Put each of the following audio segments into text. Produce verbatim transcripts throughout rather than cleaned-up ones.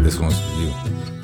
This one's for you.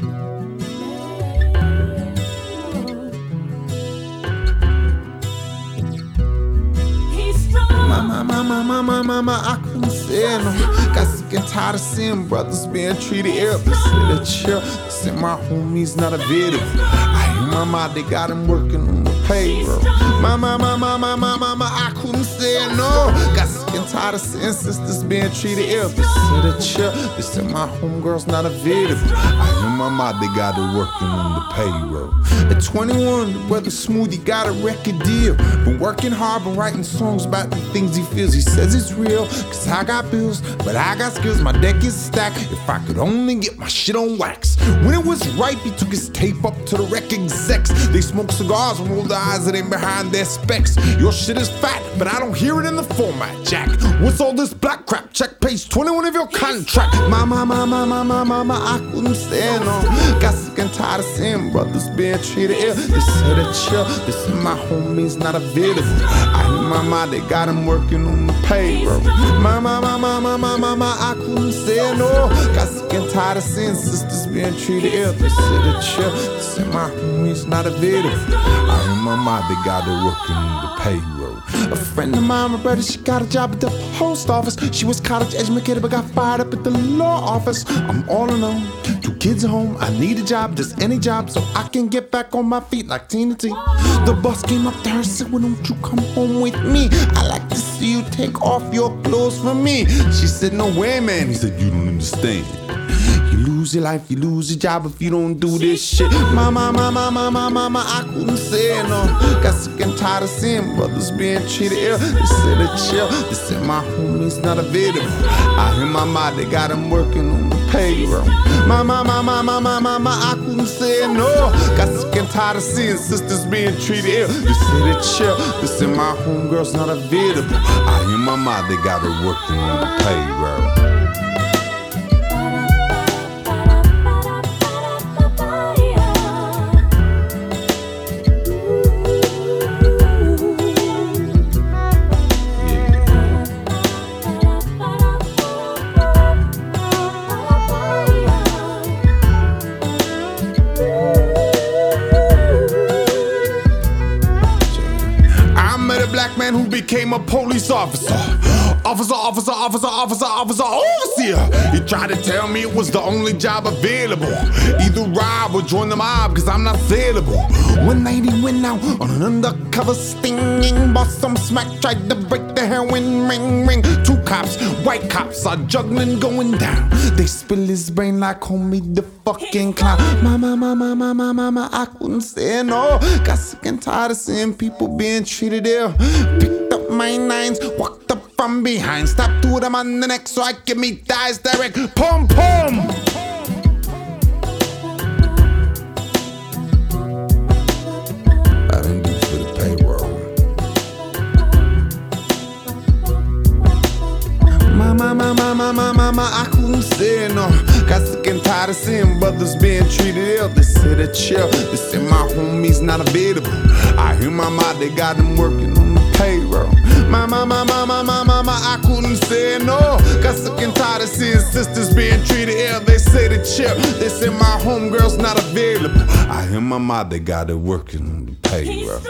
Mama, mama, mama, mama, I couldn't say no. Got sick and tired of seeing brothers being treated ill. They say that chill, they say my homie's not available. I hear my mom, they got him working on the payroll. Mama, mama, mama, mama, mama, I couldn't say no. Got sick and tired of seeing sisters being treated ill. They say that chill, they say my homegirl's not available. I hear my mom, they got her working on the payroll. At twenty-one, the brother Smoothie got a record deal. Been working hard, been writing songs about the things he feels. He says it's real, cause I got bills, but I got skills, my deck is stacked. If I could only get my shit on wax. When it was ripe, he took his tape up to the rec execs. They smoke cigars and roll their eyes and they behind their specs. Your shit is fat, but I don't hear it in the format, Jack. What's all this black crap? Check page twenty-one of your contract. Mama, mama, mama, mama, mama, I couldn't stand on. Got sick and tired of seeing brothers being treated ill. They say that chill, they say my homie's not available. I hear my mom, they got him working on the payroll. Mama, mama, mama, mama, mama, I couldn't say no. Got sick and tired of seeing sisters being treated ill. They say that chill, they say my homie's not available. I hear my mom, they got her working on the payroll. A friend of mine, my brother, she got a job at the post office. She was college educated but got fired up at the law office. I'm all alone, two kids at home. I need a job, just any job, so I can get back on my feet like Tina T. The boss came up to her and said, well, don't you come home with me? I like to see you take off your clothes for me. She said, no way, man. He said, you don't understand. You lose your life, you lose your job if you don't do this shit. Mama, mama, mama, mama, mama, I couldn't say no. Got sick and tired of seeing brothers being treated ill. They said that chill, they said my homie's not available. I hear my mom, they got him working on the payroll. Mama, mama, mama, mama, mama, I couldn't say no. Got sick and tired of seeing sisters being treated ill. They said that chill, they said my homegirl's not available. I hear my mom, they got her working on the payroll. Black man who became a police officer. Officer, officer, officer, officer, officer, overseer. He tried to tell me it was the only job available. Either rob or join the mob, cause I'm not saleable. One night he went out on an undercover stinging. Bought some smack, tried to break the heroin ring, ring. Two cops, white cops are juggling going down. They spill his brain like homie the fucking clown. Mama, mama, mama, mama, I couldn't say no. Got sick and tired of seeing people being treated ill. Picked up my nines, walked up from behind, stabbed two of them on the neck so I can meet thighs direct. Pum pum. I didn't do it for the payroll. Mama, mama, mama, mama, mama, I couldn't say no. Got sick and tired of seeing brothers being treated ill. They say that chill, they say my homie's not available. I hear my mom, they got him working on the payroll. Mama, mama, mama, mama, mama, I couldn't say no. Got sick and tired of seeing sisters being treated ill. They say that chill, they say my homegirl's not available. I hear my mom, they got her working on the payroll.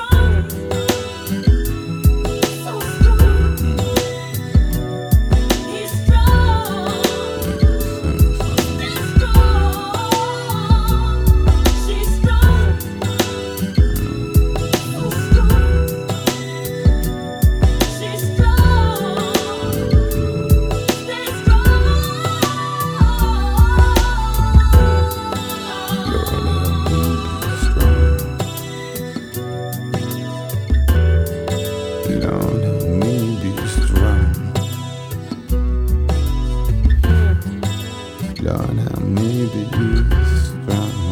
Lord, help me be strong. Lord, help me be strong.